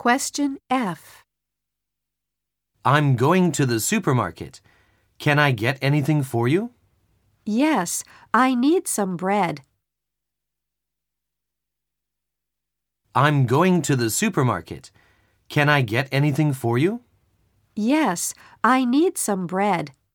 Question F. I'm going to the supermarket. Can I get anything for you? Yes, I need some bread. I'm going to the supermarket. Can I get anything for you? Yes, I need some bread.